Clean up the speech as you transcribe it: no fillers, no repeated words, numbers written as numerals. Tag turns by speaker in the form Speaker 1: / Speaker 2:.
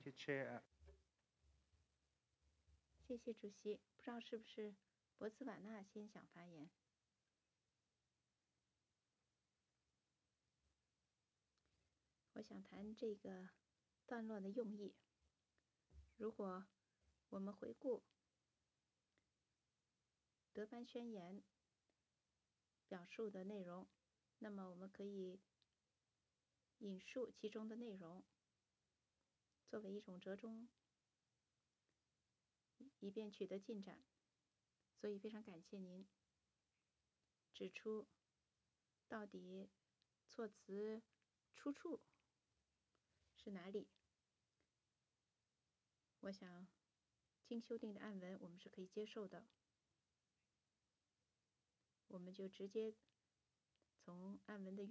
Speaker 1: you, Chair.
Speaker 2: 谢谢主席。不知道是不是博茨瓦纳先想发言？我想谈这个段落的用意。如果我们回顾德班宣言表述的内容，那么我们可以引述其中的内容，作为一种折中，以便取得进展。所以非常感谢您指出到底措辞出处是哪里。我想经修订的案文我们是可以接受的，我们就直接从案文的